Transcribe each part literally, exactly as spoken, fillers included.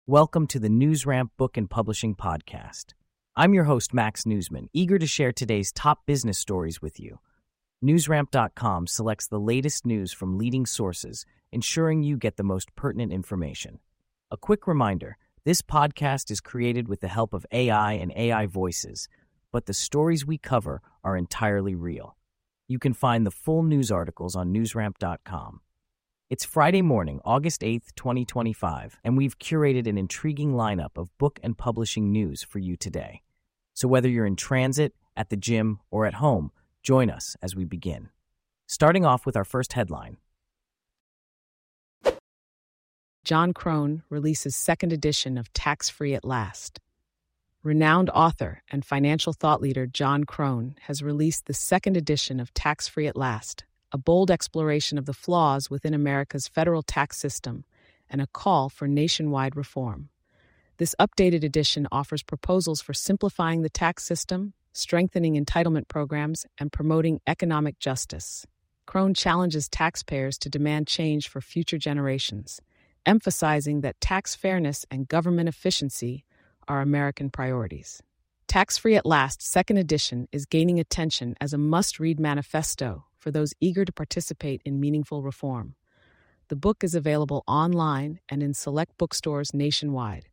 Welcome to the NewsRamp Book and Publishing Podcast. I'm your host, Max Newsman, eager to share today's top business stories with you. NewsRamp dot com selects the latest news from leading sources, ensuring you get the most pertinent information. A quick reminder, this podcast is created with the help of A I and A I voices, but the stories we cover are entirely real. You can find the full news articles on NewsRamp dot com. It's Friday morning, August eighth, twenty twenty-five, and we've curated an intriguing lineup of book and publishing news for you today. So whether you're in transit, at the gym, or at home, join us as we begin. Starting off with our first headline. John Crone releases second edition of Tax-Free at Last. Renowned author and financial thought leader John Crone has released the second edition of Tax-Free at Last, a bold exploration of the flaws within America's federal tax system and a call for nationwide reform. This updated edition offers proposals for simplifying the tax system, strengthening entitlement programs, and promoting economic justice. Crone challenges taxpayers to demand change for future generations, emphasizing that tax fairness and government efficiency are American priorities. Tax-Free at Last, second edition, is gaining attention as a must-read manifesto for those eager to participate in meaningful reform. The book is available online and in select bookstores nationwide.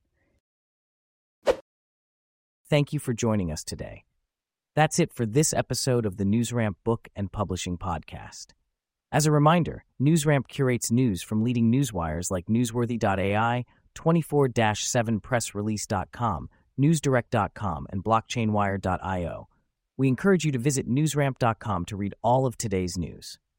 Thank you for joining us today. That's it for this episode of the NewsRamp Book and Publishing Podcast. As a reminder, NewsRamp curates news from leading newswires like Newsworthy dot A I, twenty-four seven press release dot com, newsdirect dot com, and blockchain wire dot io. We encourage you to visit newsramp dot com to read all of today's news.